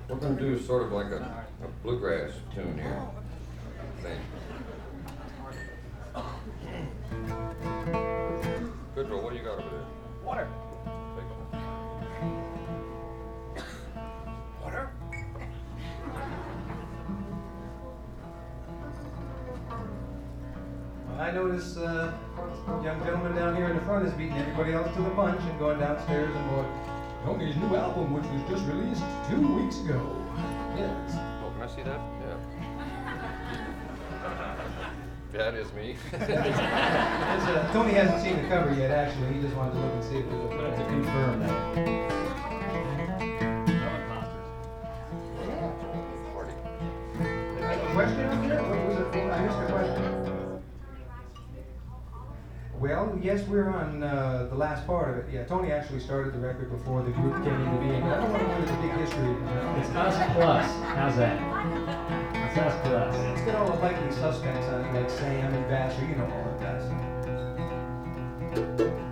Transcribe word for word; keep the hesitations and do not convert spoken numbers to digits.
We're gonna do sort of like a, a bluegrass tune here. I think. Goodrow, what do you got over there? Water. Take some. Water? Well, I notice uh, young gentleman down here in the front is beating everybody else to the punch and going downstairs and going, Tony's new album, which was just released two weeks ago. Yes. Oh, can I see that? Yeah. That is me. It's, uh, Tony hasn't seen the cover yet, actually. He just wanted to look and see if it was But to okay. confirm that. No imposters. Party. Question up there? What was it? I missed the question. Well, yes, we're on uh, the last part of it. Yeah, Tony actually started the record before the group came into being. I don't want to go into the big history. Uh, It's us plus. How's that? It's us plus. It's got all the likely suspects on it, like Sam and Vassar, you know all of that stuff.